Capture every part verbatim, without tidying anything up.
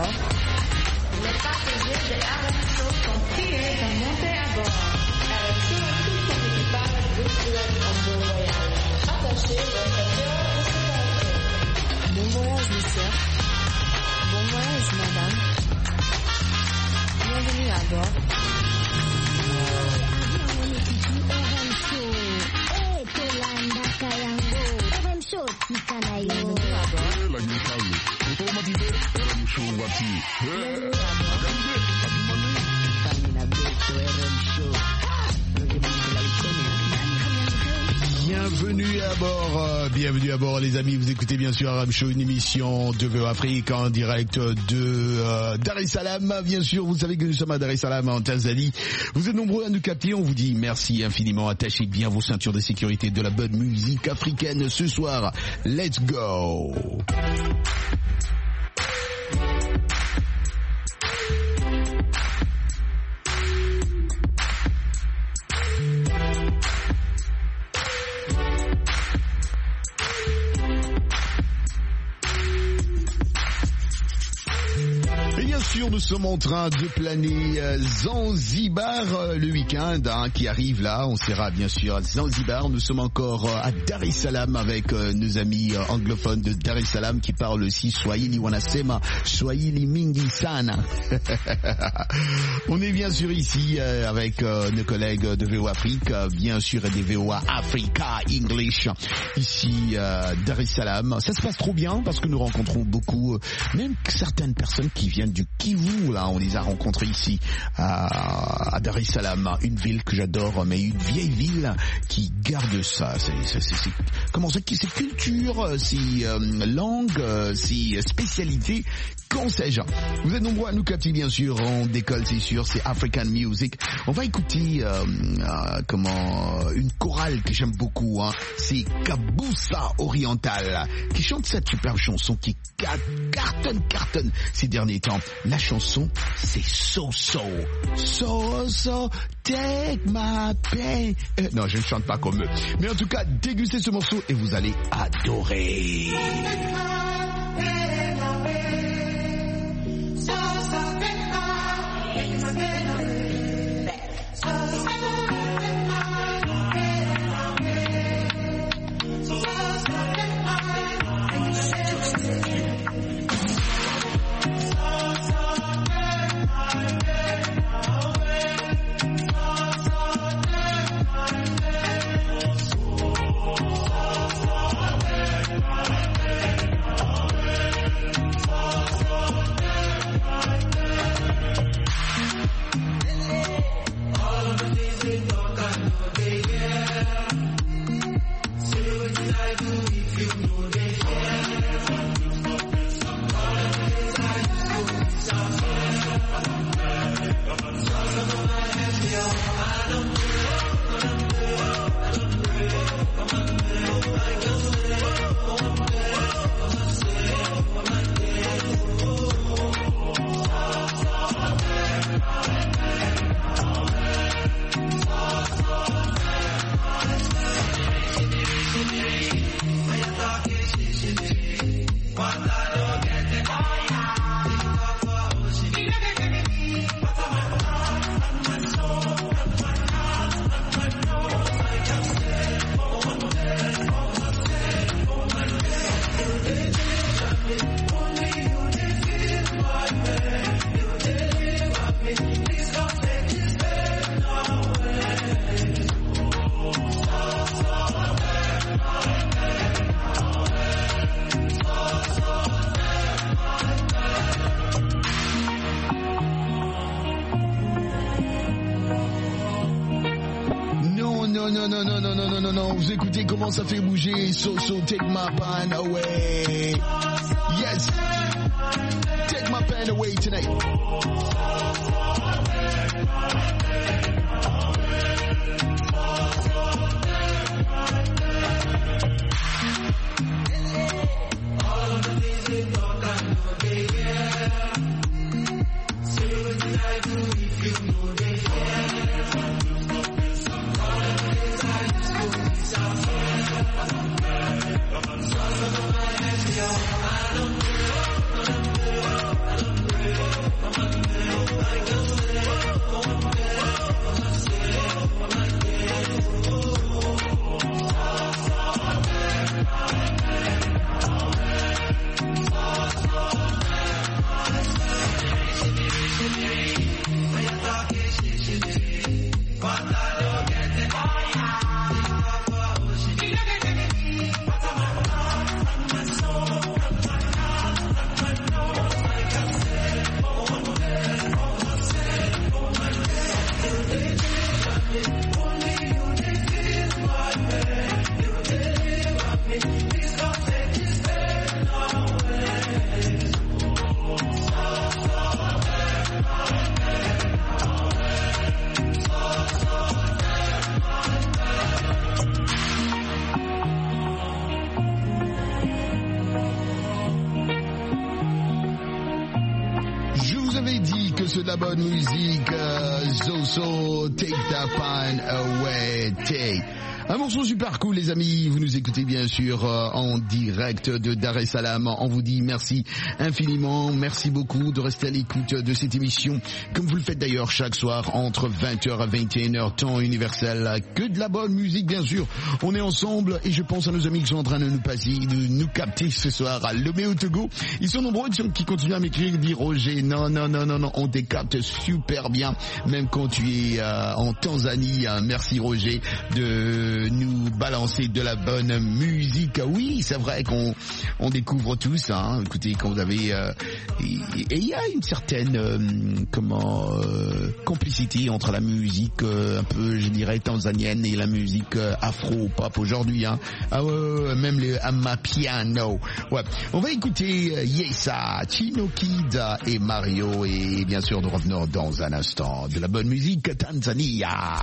bord. Les passagers de R M Show sont priés de monter à bord. R M Show et tout son équipage vous souhaitent un bon voyage. Attachez votre cœur de sécurité. Bon voyage, monsieur. Bon voyage, madame. Bienvenue à bord. Bienvenue à bord. Bienvenue à bord, euh, bienvenue à bord les amis, vous écoutez bien sûr R M Show, une émission de V O Afrique en direct de euh, Dar es Salaam, bien sûr, vous savez que nous sommes à Dar es Salaam en Tanzanie, vous êtes nombreux à nous capter, on vous dit merci infiniment, attachez bien vos ceintures de sécurité de la bonne musique africaine ce soir, let's go. Nous sommes en train de planer euh, Zanzibar euh, le week-end hein, qui arrive là. On sera bien sûr à Zanzibar. Nous sommes encore euh, à Dar es Salaam avec euh, nos amis euh, anglophones de Dar es Salaam qui parlent aussi Swahili wanasema Swahili mingi sana. On est bien sûr ici euh, avec euh, nos collègues de V O Afrique, euh, bien sûr et des V O Africa English ici euh, Dar es Salaam. Ça se passe trop bien parce que nous rencontrons beaucoup, euh, même certaines personnes qui viennent du Kivu, là, on les a rencontrés ici à, à Dar es Salaam, une ville que j'adore, mais une vieille ville qui garde ça. C'est, c'est, c'est, c'est comment ça, c'est culture, c'est euh, langue, c'est spécialité. Qu'en sais-je? Vous êtes nombreux à nous capter, bien sûr. On décolle, c'est sûr. C'est African Music. On va écouter euh, euh, comment une chorale que j'aime beaucoup. Hein. C'est Kaboussa Oriental qui chante cette superbe chanson qui cartonne, cartonne ces derniers temps. La chanson, c'est So So. So So, take my pain. Euh, non, je ne chante pas comme eux. Mais en tout cas, dégustez ce morceau et vous allez adorer. Comment ça fait bouger? So so take my pain away. Yes, take my pain away tonight. La bonne musique, uh, Zoso, Take That Pain Away, Take. Un morceau super cool, les amis. Vous nous écoutez bien sûr euh, en direct de Dar es Salaam. On vous dit merci infiniment. Merci beaucoup de rester à l'écoute de cette émission, comme vous le faites d'ailleurs chaque soir entre vingt heures à vingt et une heures, temps universel. Que de la bonne musique, bien sûr. On est ensemble et je pense à nos amis qui sont en train de nous passer, de nous capter ce soir à Lomé au Togo. Ils sont nombreux qui continuent à m'écrire, dire Roger, non, non, non, non, non, on te capte super bien, même quand tu es euh, en Tanzanie. Hein. Merci Roger de nous balancer de la bonne musique. Oui, c'est vrai qu'on on découvre tous. Hein. Écoutez, quand vous avez euh, et il y a une certaine euh, comment euh, complicité entre la musique euh, un peu, je dirais, tanzanienne et la musique euh, afro-pop aujourd'hui. Hein. Ah ouais, même les Amapiano. Ouais. On va écouter euh, Yesa, Chino Kid et Mario et bien sûr nous revenons dans un instant de la bonne musique Tanzania.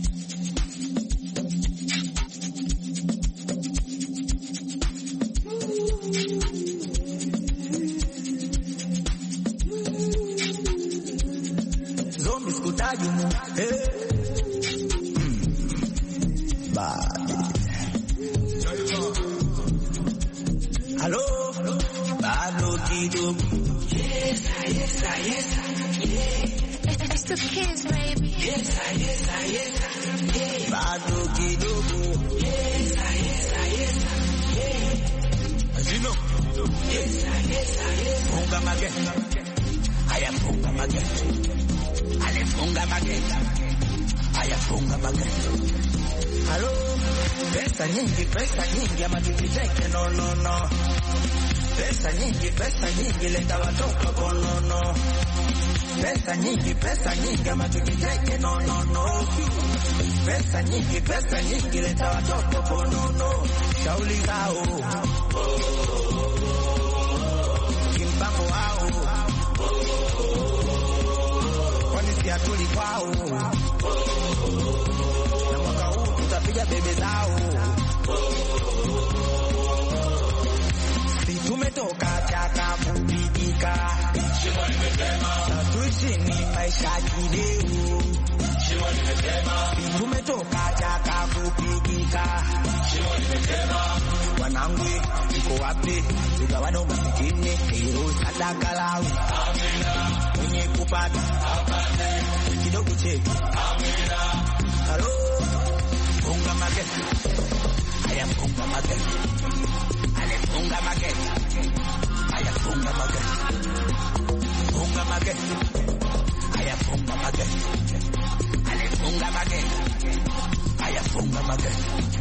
Hello, Bado Kido. Yes, yes, yes, yeah. It's the kids, baby. Yes, yes, yes, yeah. Bado Kido. Yes, yes, yes, yeah. As you know, yes, yes, yes. Funga Maget. I am Funga Maget. I am Funga Maget. I am Funga Maget. Hello, pesa nyingi, pesa nyingi, ama tukicheke, no, no, no. Pesa nyingi, pesa nyingi, leta watoto bonono. Pesa nyingi, pesa nyingi, ama tukicheke, no, no, no. Pesa nyingi, pesa nyingi, leta watoto bonono. Shauli hao, kimpango hao, kwani si atuli kwao. Tutapiga bebe zao. Si tumetoka chaka kupigika, shimo limetema. Tuishi ni maisha kideu, shimo limetema. Si tumetoka chaka kupigika, shimo limetema. Wanangu iko wapi? Tugawane umasikini, hilo sadaka lao. Amina. Mwenye kupata apate, kidogo chetu. Amina. Hello. Funga Maget, I am Funga Maget. I am Funga Maget. I am Funga Maget. Funga Maget. I am Funga Maget. I am Funga Maget. I am Funga Maget.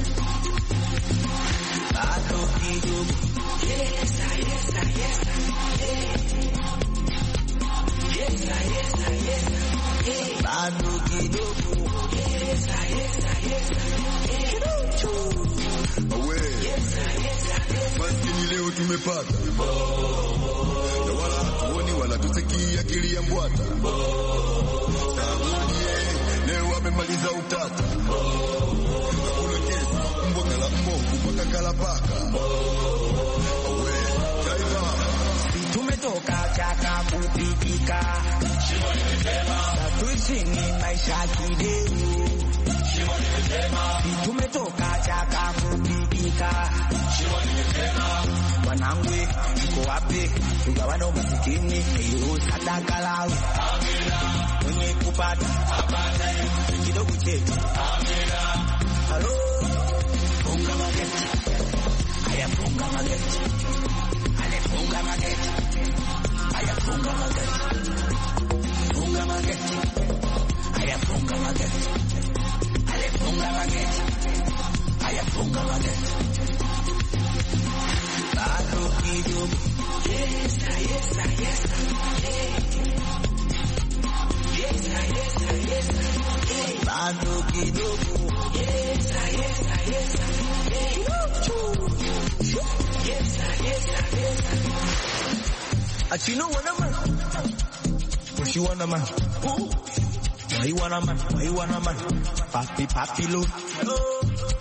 Bado Kido. Yes, yes, yes, yes, yes, yes. Bado Kido. Yes, yes, yes. Maskini leo tumepata na wala hatuoni wala tusikia akili ya mbwata. Saudie leo wamemaliza utata, hakuna kesi mboga la mboku mpaka kalapaka. Awe taifa tumetoka chaka kupigika, shimo limetema. Tuishi ni maisha kideu, shimo limetema. Tumetoka chaka kupigika, shimo limetema. Wanangu iko wapi? Tugawane umasikini, hiyo sadaka lao. Amina. Mwenye kupata apate, kidogo chetu. Amina. Hello, Funga Maget. I am Funga Maget. I am Funga Maget. I am Funga Maget. Badogi dogo. Yes, I, yes, I, yes, I. Yes, I, yes, I, yes, I. Achino wanna man. What you wanna man? Who? Why you wanna man? Why you wanna man? Papi, papi, lo. Oh.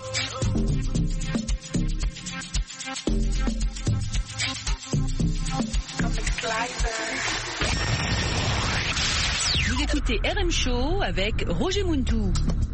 Vous écoutez R M Show avec Roger Muntou.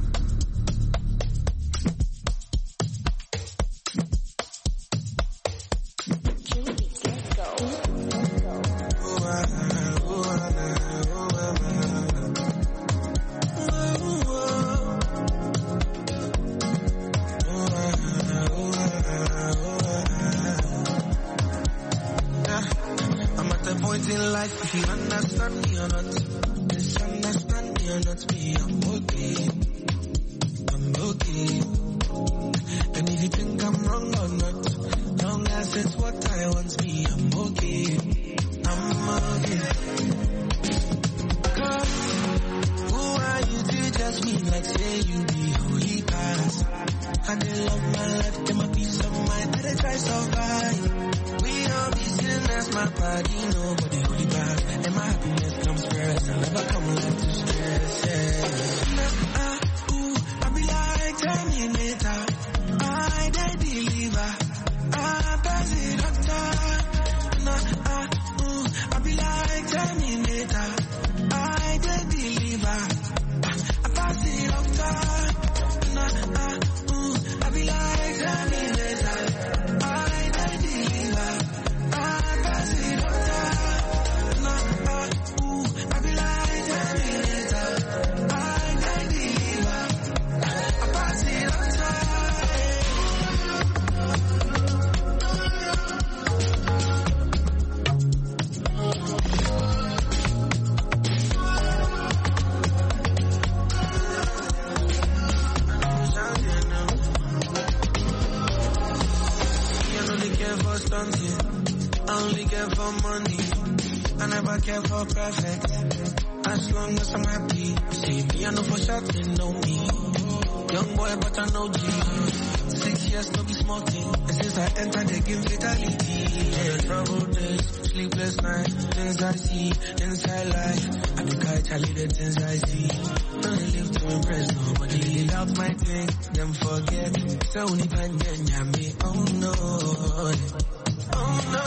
If you understand me or not, misunderstand me or not, me, I'm okay, I'm okay. And if you think I'm wrong or not, long as it's what I want, me, I'm okay, I'm okay. Cause who are you to judge me like say you be holy past? I did love my life, get my peace of mind, I did try survive. We all be sinners, my body, nobody holy bad. And my happiness comes first, I never come left to stress, yeah. Nah, uh, ooh, I be like Terminator, I die deliver, I pass it doctor. Nah, uh, ooh, I be like Terminator, I die deliver, I pass it doctor. Nah, uh, ooh, I be like Terminator, I die deliver. I only care for money, I never care for perfect. As long as I'm happy, see me, I know for sure they know me. Young boy, but I know G. Six years, no be small thing. And since I entered, they give vitality. Yeah, trouble days, sleepless nights, things I see, inside life. I do catch a little things I see. Don't live to impress nobody. Live out my thing, them forget. So only pen me, oh no. Oh no.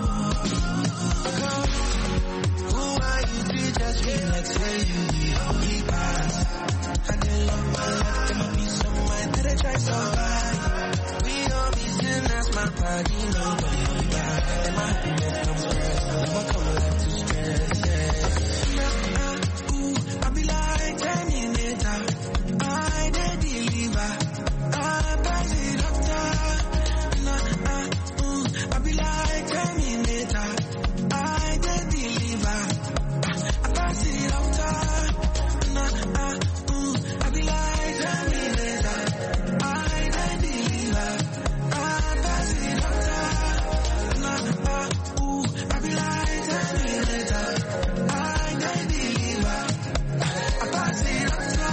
Who are you to judge me like say you be holy past? I did love my life, get my peace of mind, did I try survive? We all be sinners, my body, nobody holy bad. And my happiness comes first, I never come left to stress, yeah. Nah, uh, ooh, I be like Terminator, I did deliver, I pass it doctor. Nah, uh, ooh, I be like Terminator, I did deliver, I pass it doctor. Nah, uh, ooh, I be like Terminator, I did deliver, I pass it doctor. Nah, uh, ooh, I be like Terminator, I did deliver, I pass it doctor.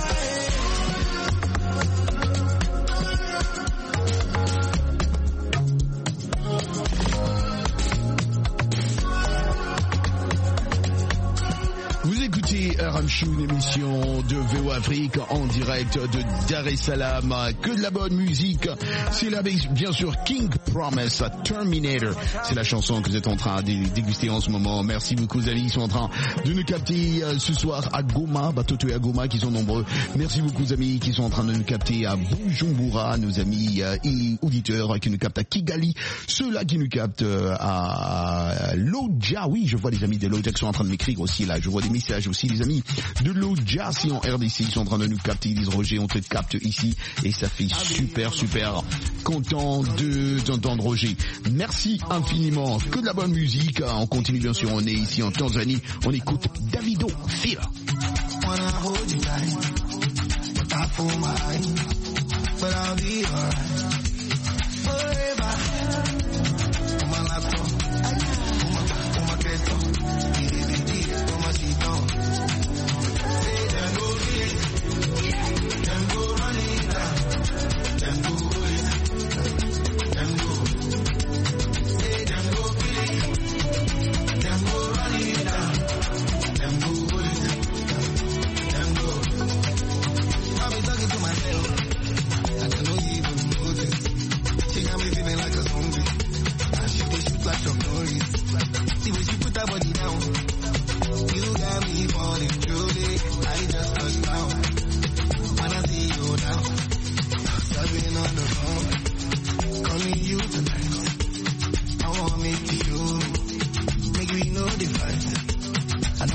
Vous écoutez R M Show, une émission de V O Afrique en direct de Dar es Salaam. Que de la bonne musique. C'est là, bien sûr, King Promise, Terminator. C'est la chanson que vous êtes en train de déguster en ce moment. Merci beaucoup, les amis qui sont en train de nous capter ce soir à Goma, Batoto et à Goma qui sont nombreux. Merci beaucoup, les amis qui sont en train de nous capter à Bujumbura, nos amis et auditeurs qui nous captent à Kigali, ceux-là qui nous captent à Lodja. Oui, je vois les amis de Lodja qui sont en train de m'écrire aussi là. Je vois des messages aussi, les amis de Lodja, si en R D C, ils sont en train de nous capter. Ils disent Roger, on te capte ici et ça fait super, super content de t'entendre, Roger. Merci infiniment. Que de la bonne musique. On continue, bien sûr. On est ici en Tanzanie. On écoute Davido, Feel. Yeah.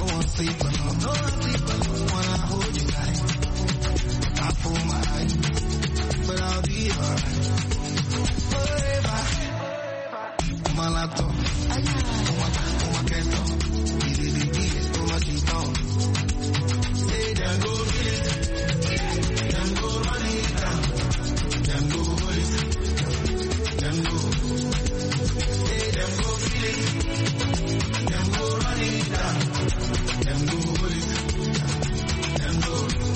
no one sleep alone. No one sleep alone. Wanna hold you tight. I pull my eyes, but I'll be alright. Forever. Malato. Uma, uma keto. Easy, easy, too much in town. Say them go get it. Them go run it down. Them go hold it. Them go. Say them go feel it. Them go run it down. Them go hold it. Them go.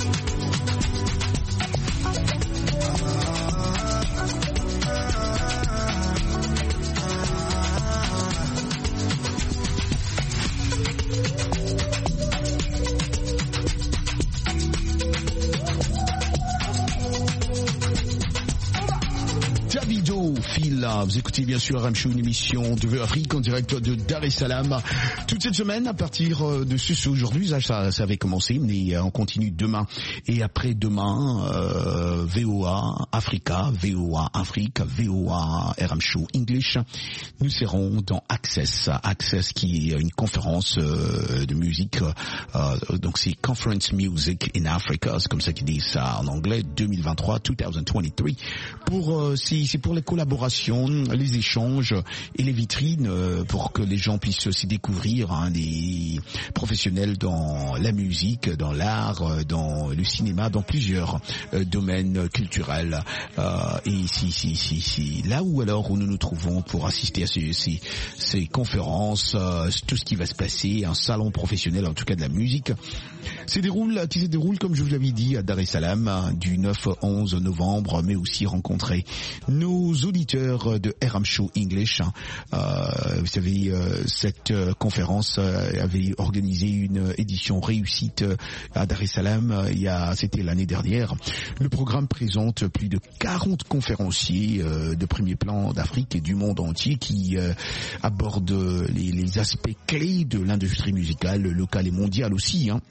Vous écoutez bien sûr R M Show, une émission de Afrique en direct de Dar es Salaam. Toute cette semaine, à partir de ce aujourd'hui, ça, ça, ça avait commencé, mais on continue demain et après-demain, euh, V O A Africa, V O A Afrique, V O A R M Show English. Nous serons dans Access, Access qui est une conférence euh, de musique, euh, donc c'est Conference Music in Africa, c'est comme ça qu'ils disent ça en anglais, deux mille vingt-trois, deux mille vingt-trois. Pour, euh, c'est, c'est pour les collaborations, les échanges et les vitrines euh, pour que les gens puissent s'y découvrir, hein, des professionnels dans la musique, dans l'art, euh, dans le cinéma, dans plusieurs euh, domaines culturels. Euh, et si, si, si, si, là où alors où nous nous trouvons pour assister à ces, ces, ces conférences, euh, tout ce qui va se passer, un salon professionnel en tout cas de la musique, se déroule, qui se déroule comme je vous l'avais dit à Dar es Salaam du neuf au onze novembre, mais aussi rencontrer nos auditeurs de R M Show English. Euh, vous savez, euh, cette euh, conférence euh, avait organisé une édition réussite euh, à Dar es Salaam. Euh, il y a, c'était l'année dernière. Le programme présente plus de quarante conférenciers euh, de premier plan d'Afrique et du monde entier qui euh, abordent les, les aspects clés de l'industrie musicale locale et mondiale aussi, hein.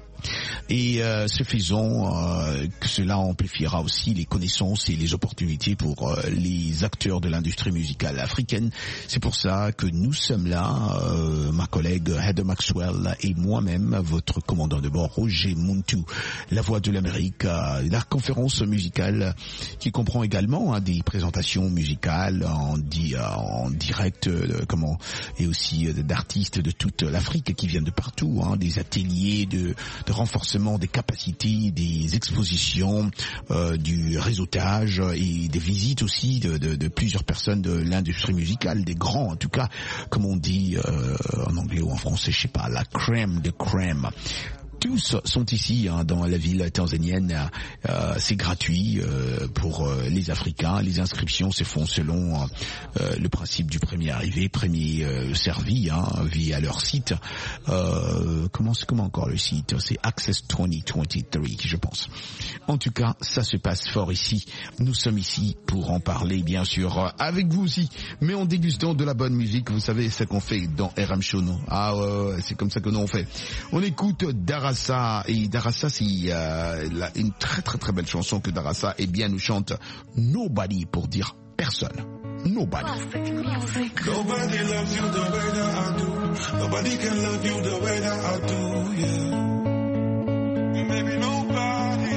Et euh, ce faisant, euh, que cela amplifiera aussi les connaissances et les opportunités pour euh, les acteurs de l'industrie musicale africaine. C'est pour ça que nous sommes là, euh, ma collègue Heather Maxwell et moi-même, votre commandant de bord Roger Muntu, la voix de l'Amérique, euh, la conférence musicale qui comprend également hein, des présentations musicales en, di- en direct, euh, comment, et aussi euh, d'artistes de toute l'Afrique qui viennent de partout, hein, des ateliers de, de renforcement des capacités, des expositions, euh, du réseautage et des visites aussi de, de, de plusieurs personnes de l'industrie musicale, des grands en tout cas, comme on dit euh, en anglais ou en français, je sais pas, la crème de crème. Tous sont ici hein, dans la ville tanzanienne. Euh, c'est gratuit euh, pour euh, les Africains. Les inscriptions se font selon euh, le principe du premier arrivé, premier euh, servi, hein, via leur site. Euh, comment c'est comment encore le site? C'est Access deux mille vingt-trois, je pense. En tout cas, ça se passe fort ici. Nous sommes ici pour en parler, bien sûr, avec vous aussi, mais en dégustant de la bonne musique. Vous savez, c'est ce qu'on fait dans R M Show, non? Ah ouais, ouais, c'est comme ça que nous on fait. On écoute Darassa. Et Darassa, c'est euh, la, une très très très belle chanson que Darassa eh bien nous chante Nobody pour dire personne. Nobody. Nobody loves you the way that I do. Nobody can love you the way that I do, yeah. Maybe nobody.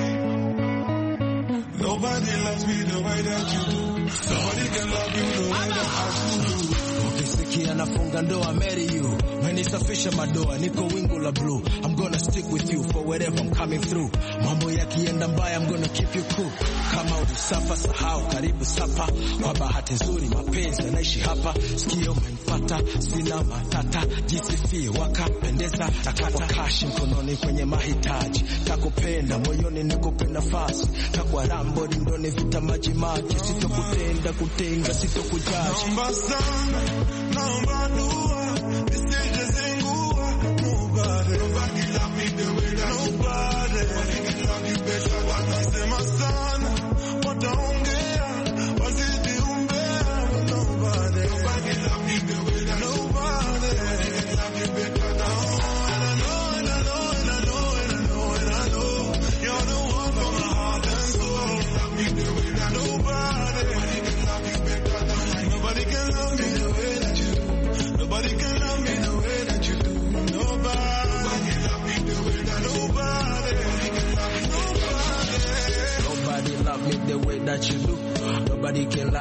Nobody loves me the way that you do. Nobody can love you the way that I do. Ukisikia nafunga ndoa, marry you. Menisafisha madoa, niko wingu la blue. I'm gonna stick with you for wherever I'm coming through. Mambo yakienda mbaya, I'm gonna keep you cool. Kama ulisafa sahau, karibu sapa. Kwa bahati nzuri mapenzi yanaishi hapa. Sikio umenipata, sina matata. Jisifie wakapendeza, takata cash mkononi kwenye mahitaji. Takupenda moyoni nikupe nafasi. Takwa rambo ndoni vita maji maji. Sitokutenda kutenga, sitokujaji. Naomba sana, naomba dua, nisije zingua. Nobody, nobody love me the way that nobody. Nobody can love you better. Wakisema sana, wataongea, wazidi umbea. Nobody, nobody love me the way that nobody. Nobody can love you better. And I know, and I know, and I know, and I know, and I know. You're the one for my heart and soul. Love me the way that nobody. Nobody can love you better. Nobody can love me the way that you do. Nobody can love me the way that you do. Nobody.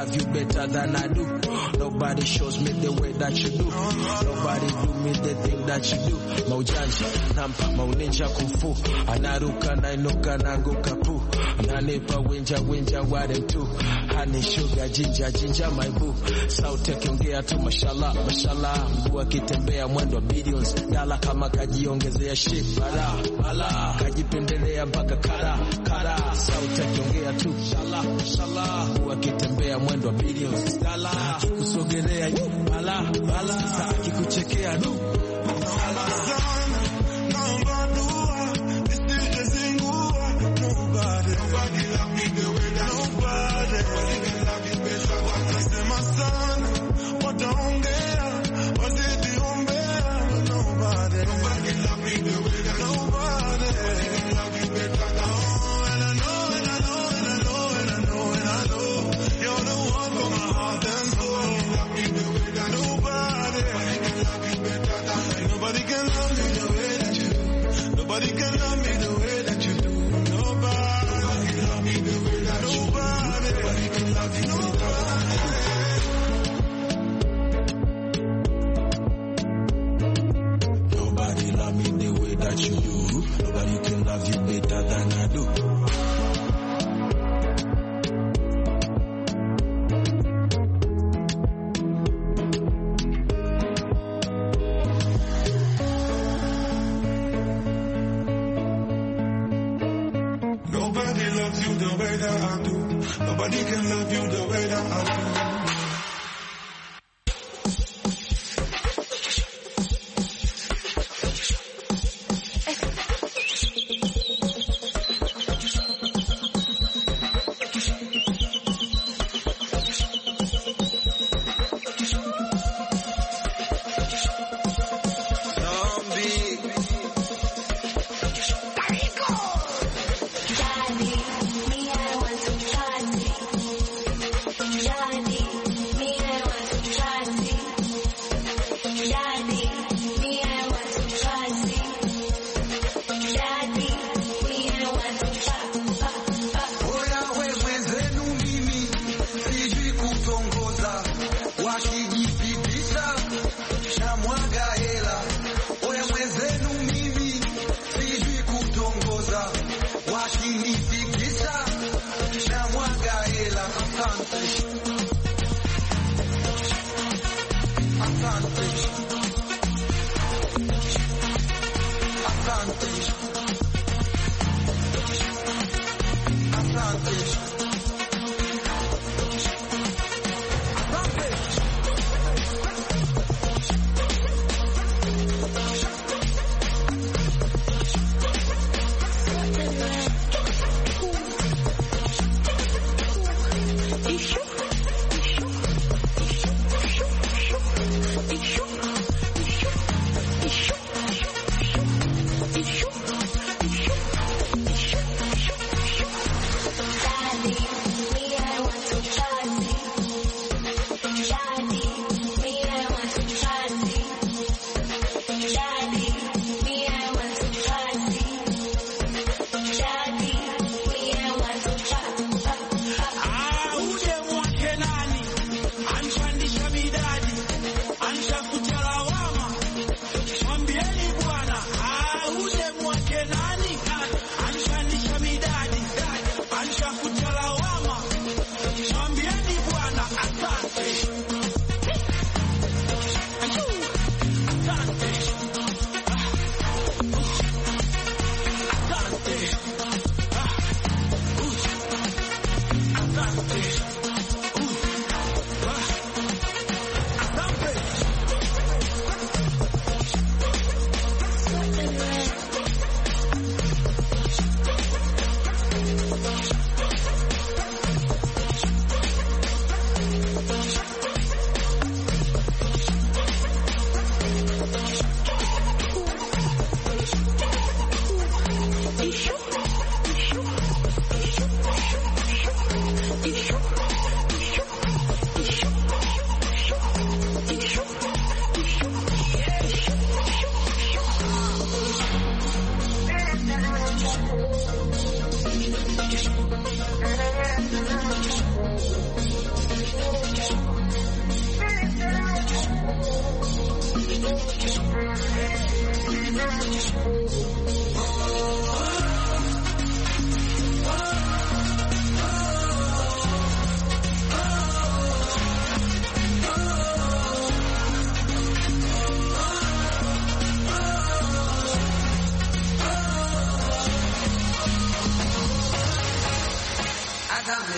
love you better than I do. Nobody shows me the way that you do. Nobody do me the thing that you do. Maujanja, nampa, mauninja kufu. Anaruka, nainuka, nanguka pu. Nanipa, winja, winja, ware tu. Honey, sugar, ginger, ginger, my boo. Sauti akiongea tu, mashallah, mashallah. Mguu akitembea mwendo billions. Dala kama kajiongezea shit. Bala, bala. Kajipendelea mpaka kara, kara. Sauti akiongea tu, shallah, shallah. Mguu akitembea mwendo billions. Dala, kusogelea yu, bala, bala. Sasa akikuchekea du.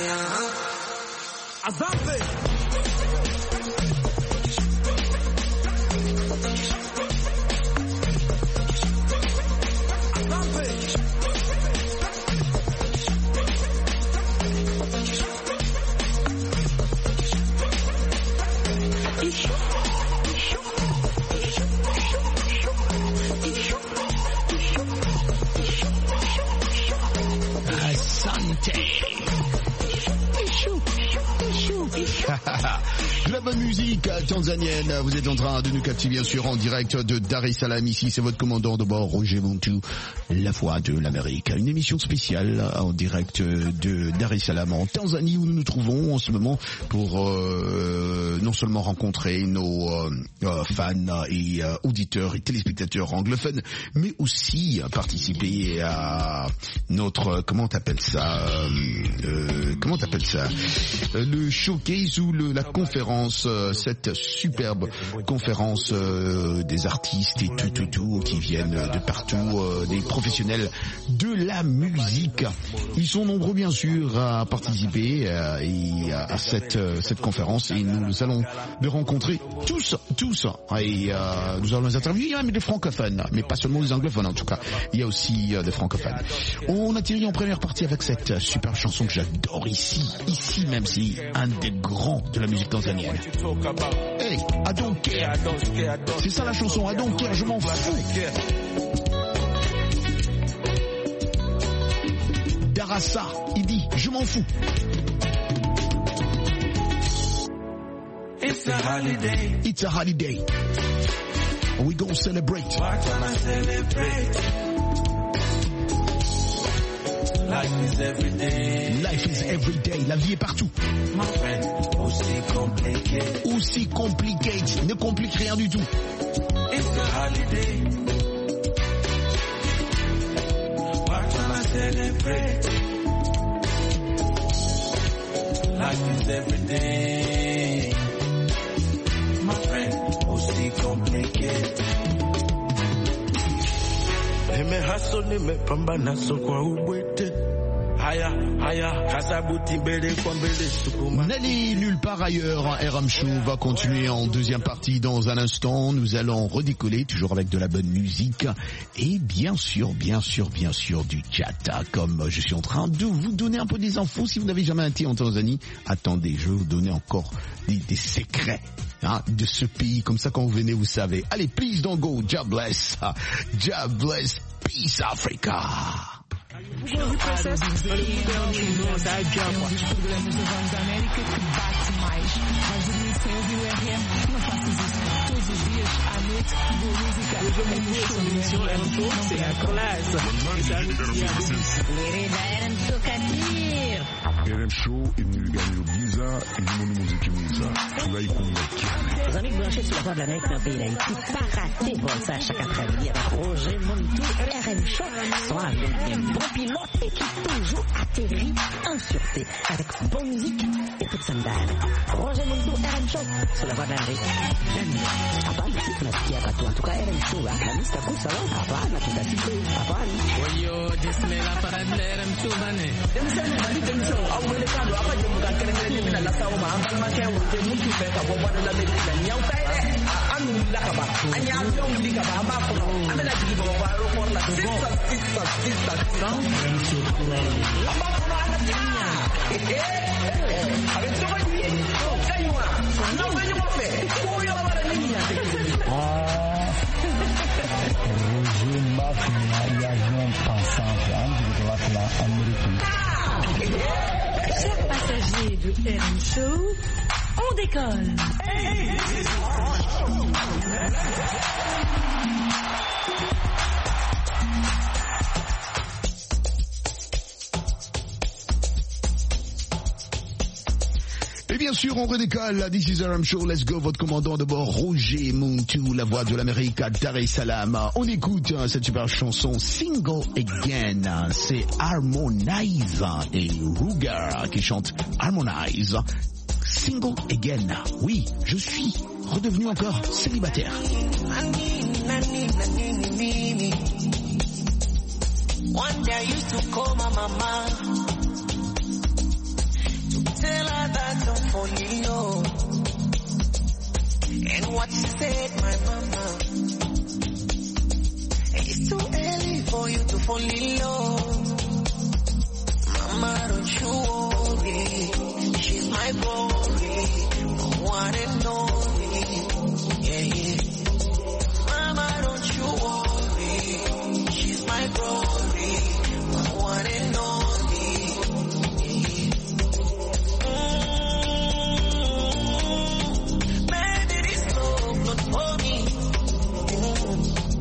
Azampe. De la bonne musique tanzanienne, vous êtes en train de nous capter bien sûr en direct de Dar es Salaam. Ici c'est votre commandant de bord Roger Muntu, la voix de l'Amérique. Une émission spéciale en direct de Dar es Salaam en Tanzanie où nous nous trouvons en ce moment pour euh, non seulement rencontrer nos euh, fans et euh, auditeurs et téléspectateurs anglophones, mais aussi participer à notre, comment t'appelles ça, euh, comment t'appelles ça, le showcase ou le, la conférence, euh, cette superbe conférence euh, des artistes et tout tout tout qui viennent de partout, euh, des professionnels de la musique. Ils sont nombreux bien sûr à participer euh, et à, à cette euh, cette conférence et nous allons les rencontrer tous tous et euh, nous allons les interviewer. Il y a même des francophones, mais pas seulement des anglophones en tout cas. Il y a aussi euh, des francophones. On atterrit en première partie avec cette super chanson que j'adore ici, ici même si un des grands de la musique tanzanienne. Hey, I don't care. C'est ça la chanson, I don't care, je m'en fous. Darassa, il dit, je m'en fous. It's a holiday. It's a holiday. We gonna celebrate. Why can't I celebrate? Life is every day. Life is every day. La vie est partout. My friend, aussi compliqué. Aussi compliqué. Ne complique rien du tout. It's a holiday. Why can't I celebrate? Life is every day. My friend, aussi compliqué. Nimehaso nimepambana so kwa ubwete. Haya haya kasabuti mbele kwa mbele sukuma. N'allez nulle part ailleurs, R M Show va continuer en deuxième partie dans un instant. Nous allons redécoller toujours avec de la bonne musique et bien sûr, bien sûr, bien sûr du chat. Comme je suis en train de vous donner un peu des infos, si vous n'avez jamais été en Tanzanie, attendez, je vais vous donner encore des, des secrets. Hein, de ce pays, comme ça quand vous venez vous savez. Allez, please don't go, God bless, God bless, peace Africa. Um dos programas da Voz da América que bate mais. Vais dormir sem ouvir o R M? Não faças isso. Todos os dias, à noite, boa música. É no show, l'émission R M Show, c'est la classe. R M Show imniliganyo giza ilimoni muziki mwiza furahi kumbakia. Os amigos branchés sur la Voix de l'Amérique dans le pays d'Haïti, pas raté vol ça chaque après-midi avec Roger Muntu, R M Show, sont avec un bon pilote et qui toujours atterrit en sûreté avec bonne musique et toute sandale. Roger Muntu, R M Show, sur la Voix de l'Amérique. Hapana, si tunasikia watu en tout cas R M Show, akanisa kusa wao, hapana, tutasikia, hapana. Oyo, disme la parade de R M Show, bane. Demsema bali demso, au mwelekano hapa jemuka kelele mimi na lasa uma anga masha wote mtu peka kwa bwana la Amerika ni au kaide anu lakaba anya yong likaba amako amela jibo kwa aeroport la sisa sisa sisa amako na anatia eh avec tout va dire kaiwa non venyo mofe kuyo bara nini ya ah Roger Mbappé a avion pensant de la Amérique. Chers passagers de R M Show, on décolle. Et bien sûr, on redécolle. This is R M Show. Let's go. Votre commandant de bord, Roger Muntu, la voix de l'Amérique à Dar es Salaam. On écoute cette super chanson Single Again. C'est Harmonize et Ruger qui chante Harmonize. Single Again. Oui, je suis redevenu encore célibataire. One day I used to call my mama. tell her that I'm falling low. And what she said, my mama, it's too early for you to fall in love. Mama, don't you worry, she's my glory, one and only, yeah, yeah. Mama, don't you worry, she's my glory, one and only, yeah, yeah. Mm, baby, this love not for me. Mm.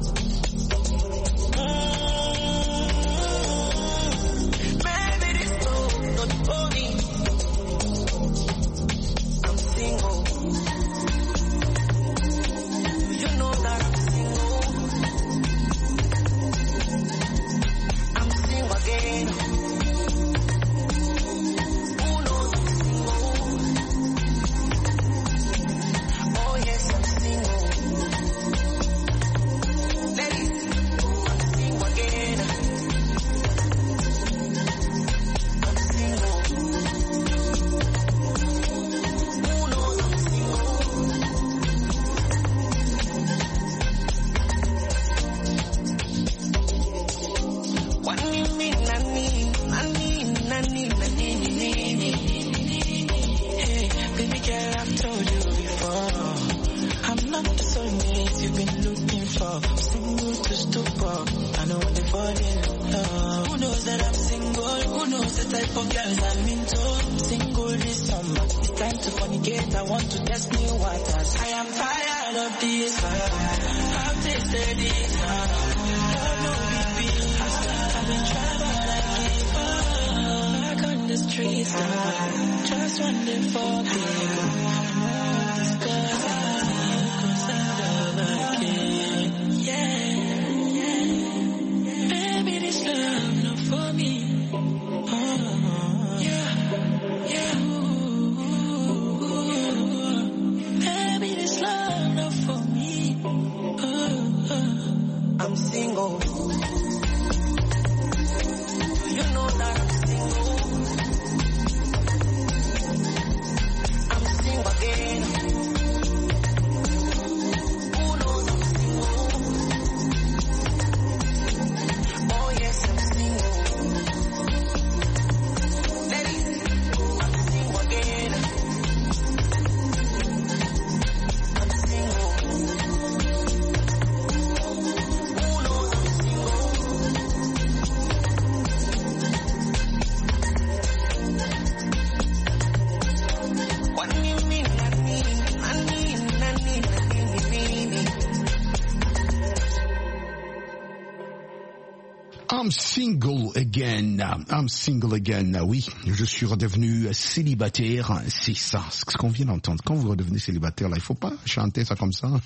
I'm single again. I'm single again. Oui, je suis redevenu célibataire. C'est ça, ce qu'on vient d'entendre. Quand vous redevenez célibataire, là, il faut pas chanter ça comme ça.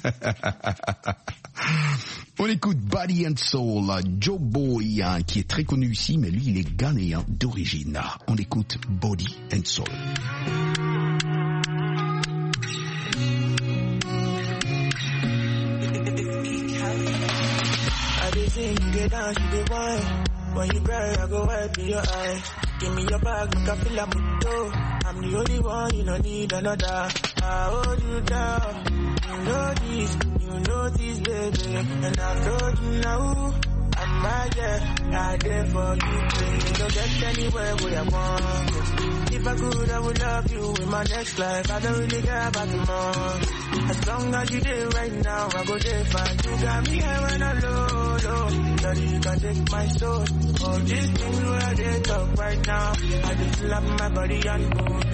On écoute Body and Soul, Joe Boy, qui est très connu ici, mais lui, il est ghanéen d'origine. On écoute Body and Soul. Sing, you get down, you get wine. When you cry, I go wipe in your eyes. Give me your bag, make I feel like muto. I'm the only one, you don't need another. I hold you down. You know this, you know this, baby. And I told you now, I'm right there. I there for you, baby. Don't get anywhere where I want you. If I could, I would love you in my next life. I don't really care about tomorrow. As long as you there right now, I go there fine. You got me here when I'm low, low. Daddy, you can take my soul. All these things where they talk right now. I just love my body and go to go.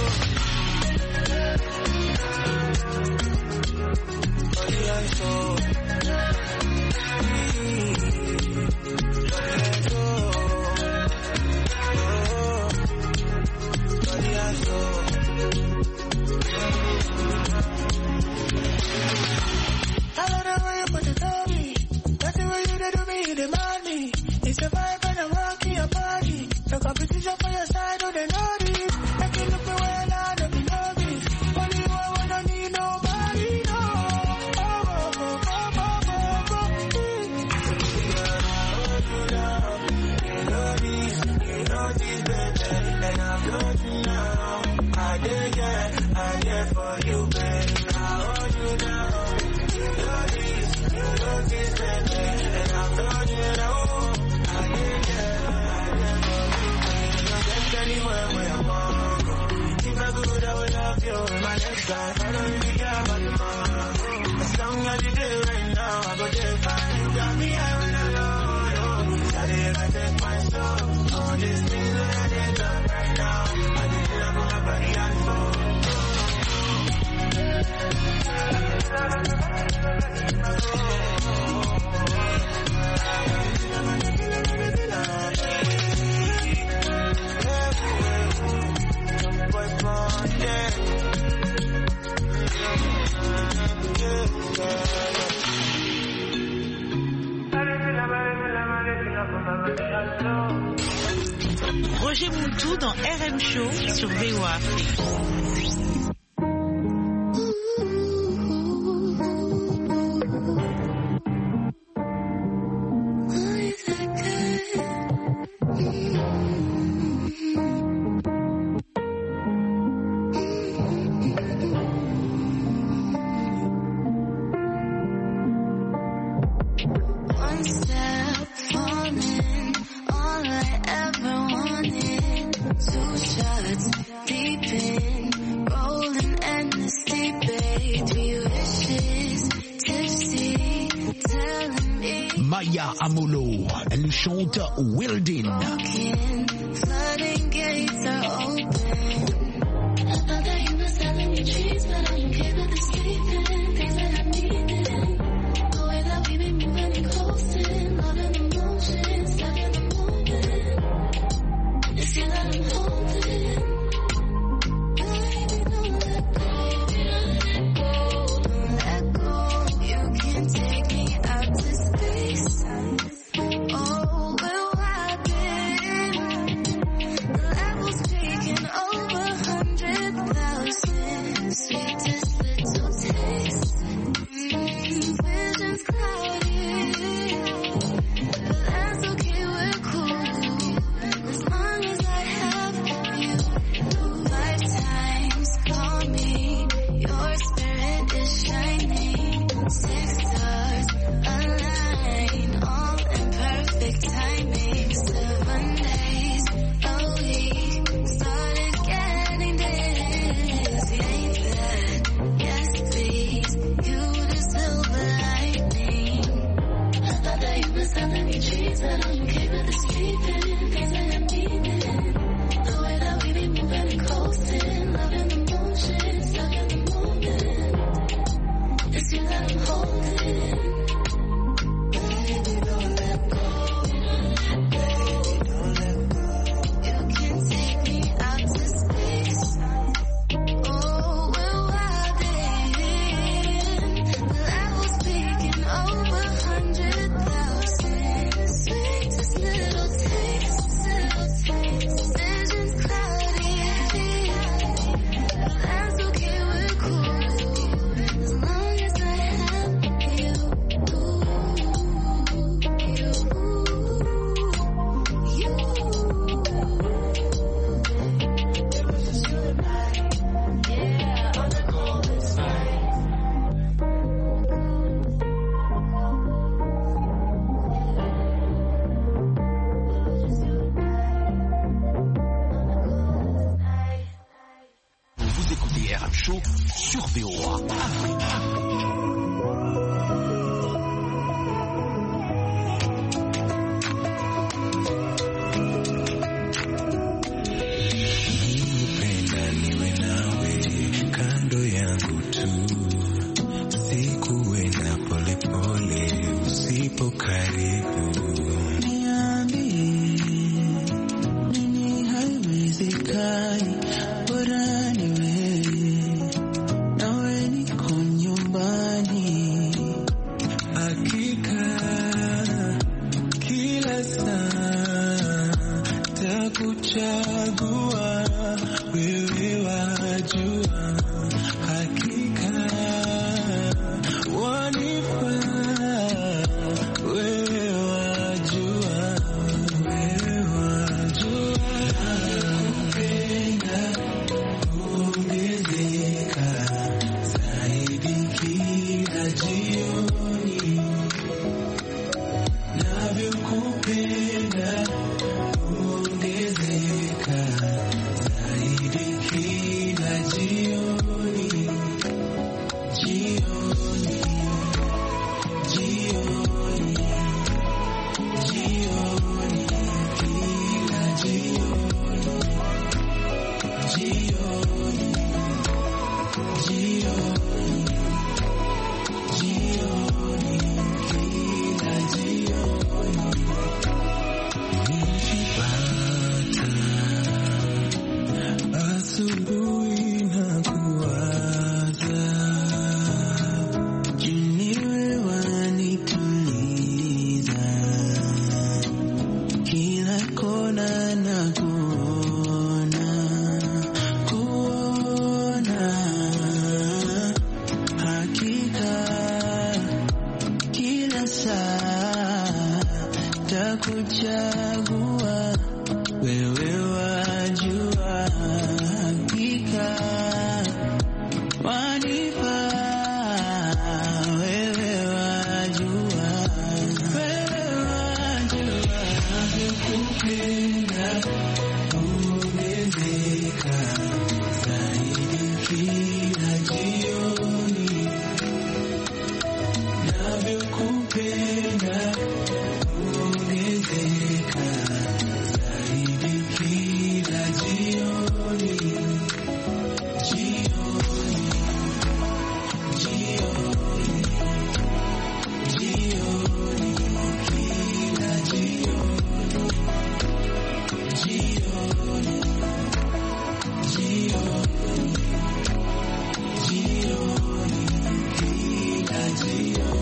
Body and soul. Body and soul. Body and soul. I love the way you put it on me. That's the way you did to me, you demand me. It's a vibe and I'm rocking your body. No competition for your side, oh, they know this. Make you look me well, I don't be novice. Only you, I wanna need nobody, no. Oh, oh, oh, oh, oh, oh, oh. You know this, you know this, baby. And I'm good now. Roger Moultou dans R M Show sur V O A Afrique. Maya Amolo, elle chante Wildin. Flooding gates are open. I thought that you were selling your trees, but I don't care about the sleeping. Things that I'm needing. The way that we be moving and coasting. Loving the motion, stuck in the moment. It's you that I'm holding. Baby, don't let go. Don't let go. You can take me out to space. Oh, we're vibing. The levels taking over a hundred thousand. Sweetest little taste. Mm, vision's cloudy. But that's okay, we're cool. As long as I have you. Lifetimes, call me. Your spirit is shining. Six stars align. All in perfect timing. Seven days a week. Started getting dizzy. Ain't that? Yes, please. You the silver lining. I thought that you were selling me trees, but I don't care about the sleeping. Things that I'm needing. The way that we be moving and coasting. Loving the motion, stuck in the moment. It's you that I'm holding. Baby, don't let go. Baby, don't let go. You can take me out to space. Oh, we're wildin'. The levels peaking over a hundred thousand. Sweetest little taste, little taste. Vision's cloudy. But that's okay, we're cool. As long as I have you. Vous écoutez R M Show sur V O A Afrique. Ningependa niwe nawe kando yangu tu, sikuenda polepole usipo karibu. Niambie nini haiwezekani, bora niwe nawe, niko nyumbani. Hakika kila saa takuchagua, wewe wajua. Hakika wanifaa, wewe wajua, wewe wajua. Nakupenda kuongezeka zaidi kila jioni, navyokupenda kuongezeka nitakuchagua wewe, wajua hakika wanifaa wewe, wajua wewe, wajua nakupenda ongezeka zaidi kila jioni, navyokupenda ongezeka zaidi kila jioni, jioni, jioni, jioni, kila jioni, jioni, jioni, jioni, kila jioni.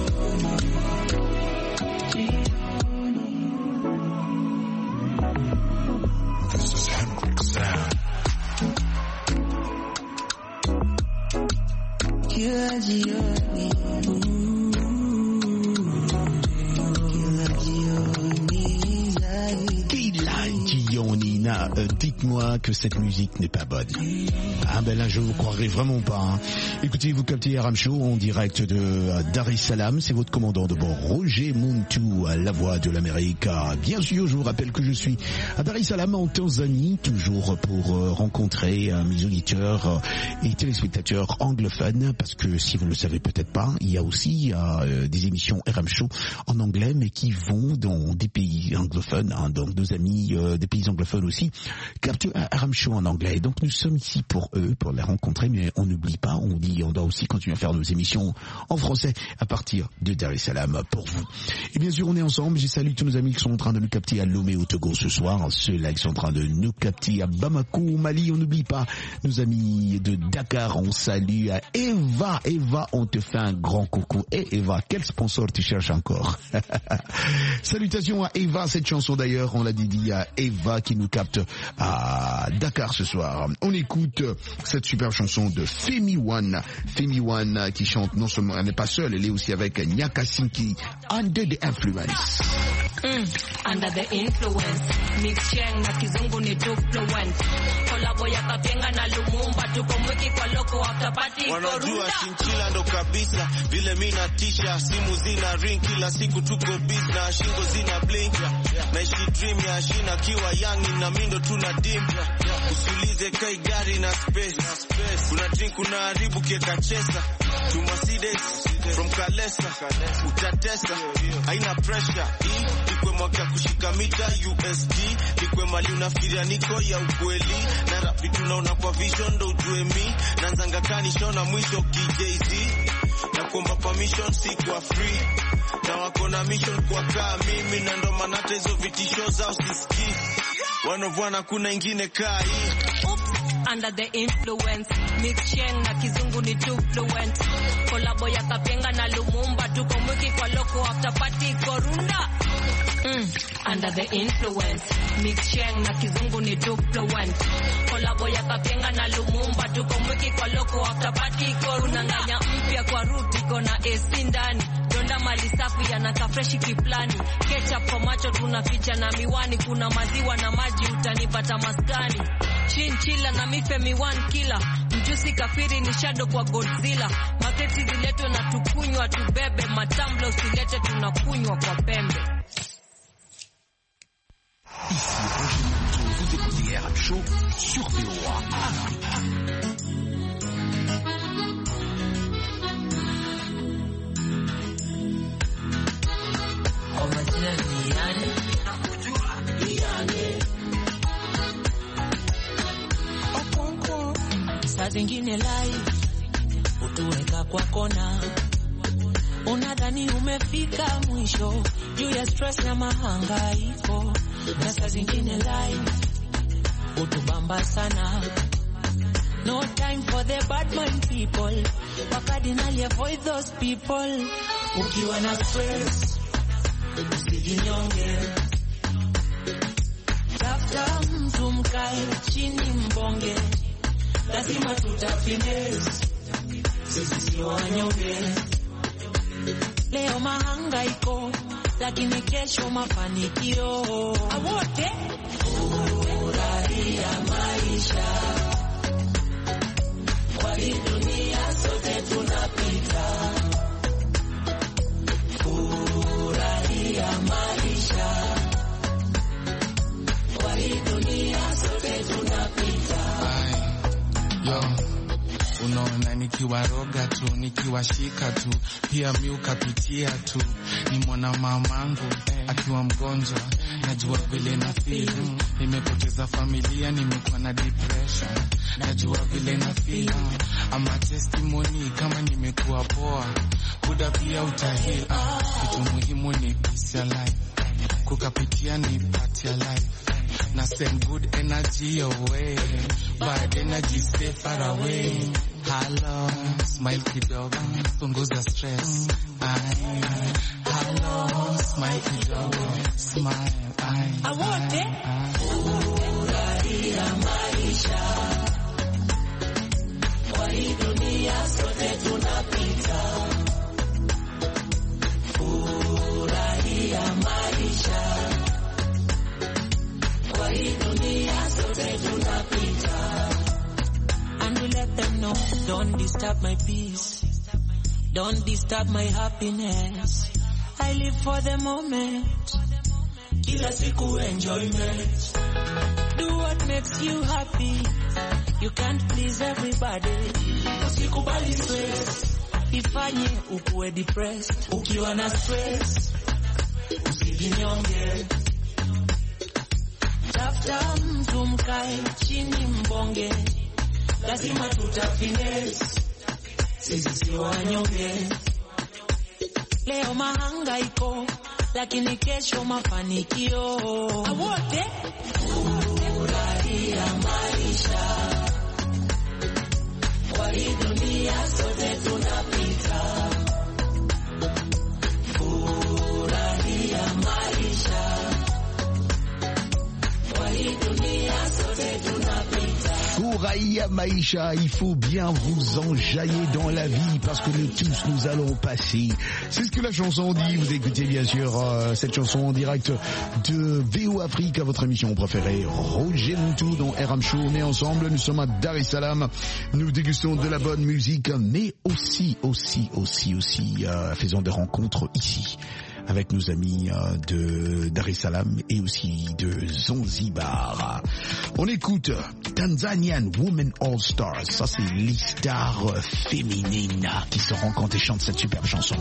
This is Hendrik Sound. Kila jioni, kila jioni zaidi. Kila jioni, na euh, dites-moi que cette musique n'est pas bonne. Ah ben là je vous croirais vraiment pas. Hein. Écoutez, vous captez R M Show en direct de euh, Dar es Salaam, c'est votre commandant de bord Roger Muntu, à la voix de l'Amérique. Bien sûr, je vous rappelle que je suis à Dar es Salaam en Tanzanie, toujours pour euh, rencontrer euh, mes auditeurs euh, et téléspectateurs anglophones, parce que si vous ne le savez peut-être pas, il y a aussi euh, des émissions R M Show en anglais, mais qui vont dans des pays anglophones, hein, donc nos amis euh, des pays anglophones aussi captent R M Show en anglais. Donc nous sommes ici pour eux, pour les rencontrer, mais on n'oublie pas, on dit on doit aussi continuer à faire nos émissions en français à partir de Dar es Salaam pour vous. Et bien sûr on est ensemble, j'ai salué tous nos amis qui sont en train de nous capter à Lomé au Togo ce soir, ceux-là qui sont en train de nous capter à Bamako au Mali, on n'oublie pas nos amis de Dakar, on salue à Eva, Eva on te fait un grand coucou. Et hey, Eva, quel sponsor tu cherches encore? Salutations à Eva, cette chanson d'ailleurs on l'a dédiée à Eva qui nous capte à Dakar ce soir. On écoute cette super chanson de Femi One, Femi One qui chante, non seulement elle n'est pas seule, elle est aussi avec Nyaka Sinki, Under the Influence. Mm, under the influence, mix cheng na kizungu ni fluent. Kolabo ya Kapenga na Lumumba tuko mwiki kwa loko after party. Wanajua chinchila ndo kabisa, vile mina tisha, simu zina ring, kila siku tuko busy na shingo zina blink. Naishi dream ya shina kiwa young na mindo tuna dim. Usulize kai gari na space, kuna drink kuna haribu kieka chesa. To Mercedes, from Kalesa, utatesa, haina pressure. Ikwe mwaka kushika mita U S D, ikwe mali unafikiria niko ya ukweli. Na rapi tunaona kwa vision ndo ujue mi, na nzanga kanishona mwisho K J Z. Na kuomba permission si kwa free, na wako na mission kwa kaa mimi. Na ndo manata hizo vitisho zao sisiki, wanovwana kuna ingine kaa hii. Under the influence, mix cheng na kizungu ni too fluent. Kolabo ya Kapenga na Lumumba tuko mwiki kwa loko after party korunda. Mm, under the influence, mix cheng na kizungu ni too fluent. Kolabo ya Kapenga na Lumumba tuko mwiki kwa loko after party korunda. Nganya mpya kwa root iko na A C ndani. Donda mali safi yanaka fresh kiplani. Ketchup kwa macho tunaficha na miwani. Kuna maziwa na maji utanipata maskani. Chinchila na mife mi one killer. Mjusi kafiri ni shadow kwa Godzilla. Maketi ziletwe na tukunywa tubebe. Matamblo usilete tunakunywa kwa pembe. Ici Roger Muntu, vous écoutez R M Show sur V O A Afrique. Saa zingine life utuweka kwa kona, unadhani umefika mwisho juu ya stress na mahangaiko. Na saa zingine life utubamba sana, no time for the bad mind people, wakadinali avoid those people. Ukiwa na stress usijinyonge, tafuta mtu mkae chini mbonge. Lazima tutafines, sisi si wanyonge. Leo mahangaiko, lakini kesho mafanikio. Awote furahia maisha, kwa hii dunia sote tunapita. Furahia maisha, kwa hii dunia sote tunapita. Yo, unaona nikiwaroga tu, nikiwashika tu, pia mi ukapitia tu. Ni mwana mamangu akiwa mgonjwa, najua vile na feel. Nimepoteza familia, nimekuwa na depression, najua vile na feel. Ama testimony kama nimekuwa poa, kuda pia utahil. Kitu muhimu ni peace ya life, kukapitia ni part ya life. Na send good energy away, bad energy stay far away. Hello, smile kidogo, punguza stress. Ay, hello, smile kidogo, smile. Ay, awote furahia maisha, kwa hii dunia sote tunapita. Furahia maisha, kwa hii dunia sote tunapita. And we let them know, don't disturb my peace, don't disturb my happiness. I live for the moment, kila siku enjoyment. Do what makes you happy, you can't please everybody. Usikubali stress, ifanye ukuwe depressed. Ukiwa na stress, usijinyonge. Tafuta mtu mkae chini mbonge, lazima tutafines, sisi si wanyonge. Leo mahangaiko, lakini kesho mafanikio. Awote furahia maisha, kwa hii dunia sote tunapita. Furahia maisha, kwa hii dunia sote tunapita. Furahia maisha, il faut bien vous enjailler dans la vie parce que nous tous nous allons passer. C'est ce que la chanson dit. Vous écoutez bien sûr euh, cette chanson en direct de V O Afrique, à votre émission préférée, Roger Moutou dans R M Show. On est ensemble, nous sommes à Dar es Salaam, nous dégustons de la bonne musique, mais aussi, aussi, aussi, aussi, euh, faisons des rencontres ici avec nos amis euh, de Dar es Salaam et aussi de Zanzibar. On écoute Tanzanian Women All Stars. Ça, c'est les stars féminines qui se rencontrent et chantent cette superbe chanson.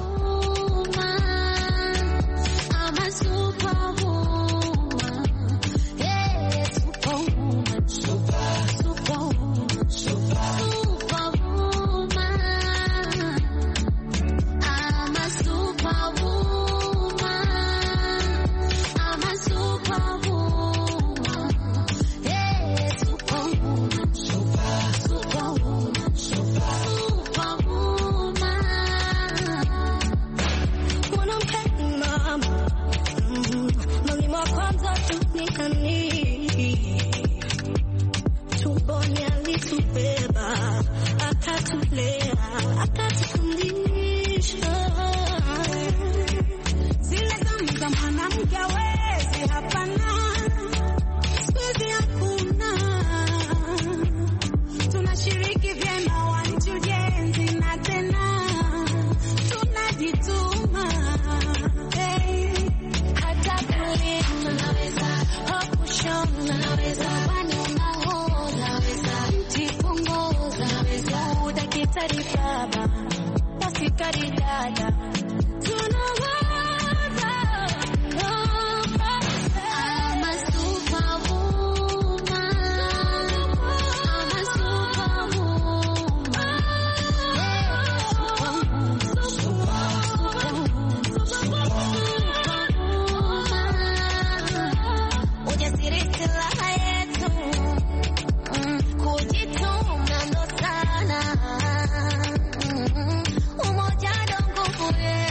Umoja ndo nguvu yetu.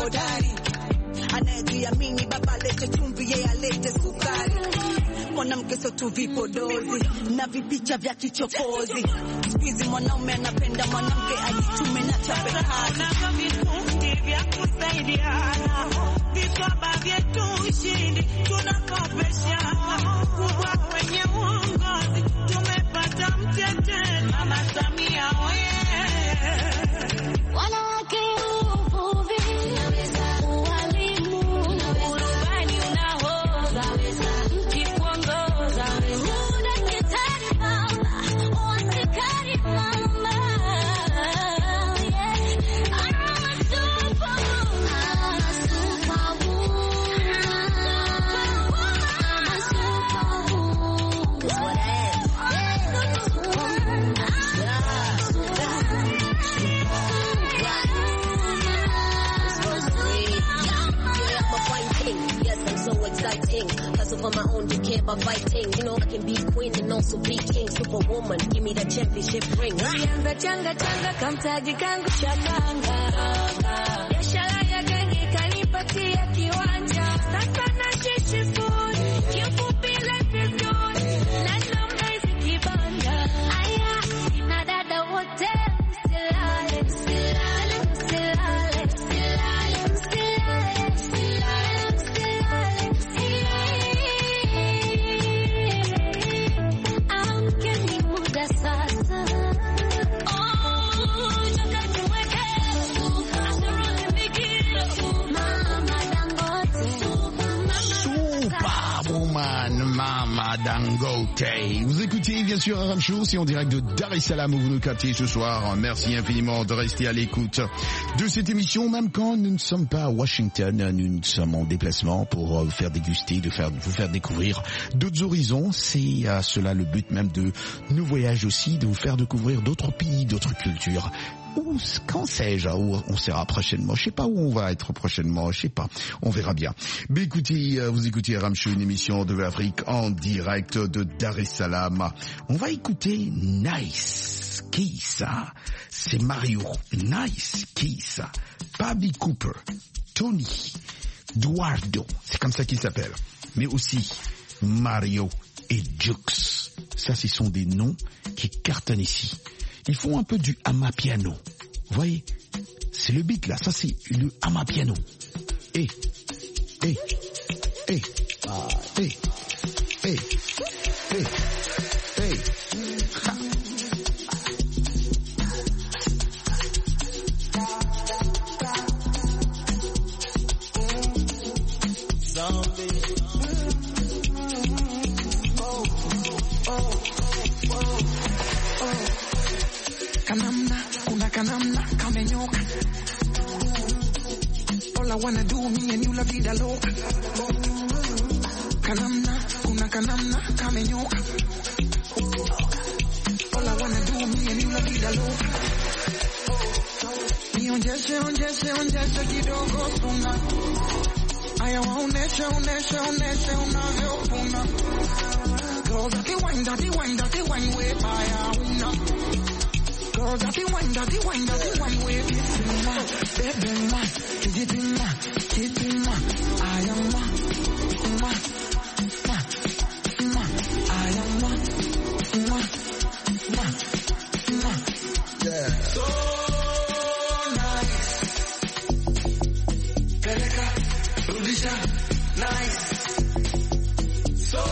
hodari, anayejiamini baba lete chumvi, yeye alete sukari. Mwanamke sio tu vipodozi na vipicha vya kichokozi. Squeeze mwanaume anapenda mwanamke ajitume na chape kazi. Na vikundi vya kusaidiana, vikwaba vyetu ushindi tunakopeshana. Kubwa kwenye uongozi tumepata mtetezi Mama Samia oye. Wanawake uvuvi, ualimu, urubani unahodha, kikuongoza, udaktari mama, uaskari mama. Yeah, I'm a superwoman, I'm a superwoman, I'm a superwoman. 'Cause what I am, yeah, superwoman, yeah, superwoman. Yes, I'm so exciting. Hustle for my own, don't care about fighting. You know I can be queen and also be king. Superwoman, give me that championship ring. Ulianza changa changa kamtaji kangu cha kanga. Biashara ya genge kanipatia kiwanja. Sasa naishi vizuri, kifupi life is good. Na naishi kibanda. Aya, na dada wote msilale, msilale, msilale, msilale, msilale, msilale, msilale, msilale. Amkeni muda sasa. Oh, toka tuweke. Asirudi mikilo. Mama Dangote. Superwoman, Mama Dangote. Vous écoutez bien sûr R M Show, c'est en direct de Dar es Salaam où vous nous captez ce soir. Merci infiniment de rester à l'écoute de cette émission, même quand nous ne sommes pas à Washington, nous sommes en déplacement pour vous faire déguster, de faire, vous faire découvrir d'autres horizons. C'est à cela le but même de nos voyages aussi, de vous faire découvrir d'autres pays, d'autres cultures. Où, quand sais-je, où on sera prochainement? Je sais pas où on va être prochainement, je sais pas. On verra bien. Mais écoutez, vous écoutez R M Show, une émission de l'Afrique en direct de Dar es Salaam. On va écouter Nice Keys. C'est Mario. Nice Keys. Bobby Cooper. Tony. Eduardo. C'est comme ça qu'il s'appelle. Mais aussi Mario et Jux. Ça, ce sont des noms qui cartonnent ici. Ils font un peu du amapiano. Vous voyez? C'est le beat là. Ça c'est le amapiano. Eh, eh, eh, eh, eh, eh, eh. Ha. Kanamna, kuna kanamna, kamenyoka. All I wanna do, me and you la vida loca. Kanamna, kuna kanamna, kamenyoka. All I wanna do, me and you la vida loca. Nionjeshe, onjeshe, onjeshe kidogo suna. Aya waoneshe, oneshe, oneshe unavyopuna. Girl, dati wine, dati wine, dati wine, we baya una. Girl, dati wine, dati wine, dati wine, we bitima, baby ma, kijitima, kitima, ayama, ma, ma, ma, ayama, ma, ma, ma, yeah. So nice, peleka, rudisha, nice, so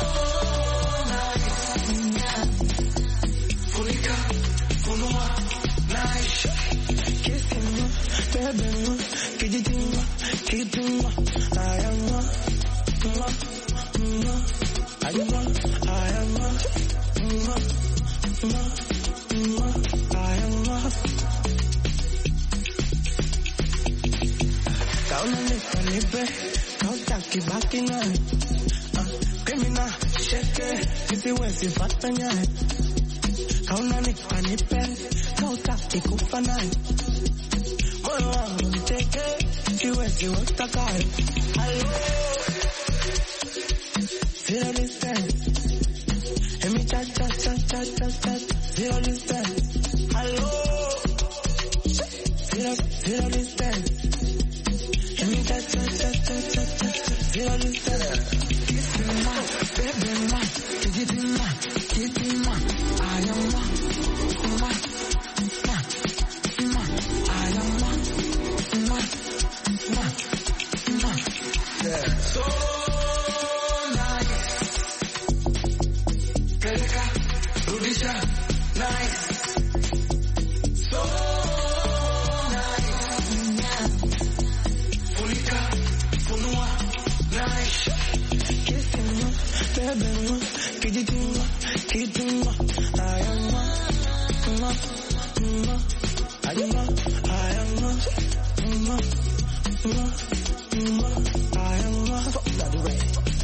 Kauna nipa nipe, kautaki kufa naye. Moyo wangu niteke, siwezi utakaye. Hello, zero distance. Let me touch, touch, touch, touch, touch, touch. Zero distance. Hello, zero, zero distance. Getting man, I am man, man, man, man, I am man, man, man, man. Yeah. So nice, Peleka, Rudisha, nice. So nice, Fulika, Funua, nice. Kissing me, baby me, kissing me, kissing me. I am ma, ma, ma. I am ma, I am ma, ma, ma, ma. I am ma. Fuck that way.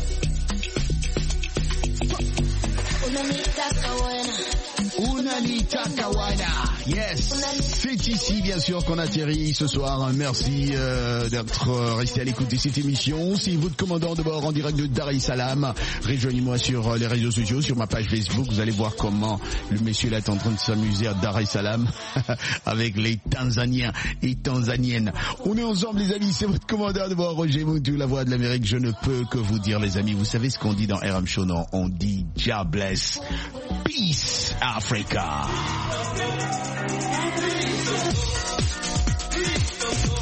Unanitaka wana. Unanitaka wana. Yes, c'est ici bien sûr qu'on atterrit ce soir. Merci euh, d'être resté à l'écoute de cette émission. C'est votre commandant de bord en direct de Dar es Salaam. Rejoignez-moi sur les réseaux sociaux, sur ma page Facebook. Vous allez voir comment le monsieur là est en train de s'amuser à Dar es Salaam avec les Tanzaniens et Tanzaniennes. On est ensemble les amis, c'est votre commandant de bord Roger Moutou, la voix de l'Amérique. Je ne peux que vous dire les amis, vous savez ce qu'on dit dans R M Show, non? On dit God bless. Peace Africa. Peace, peace,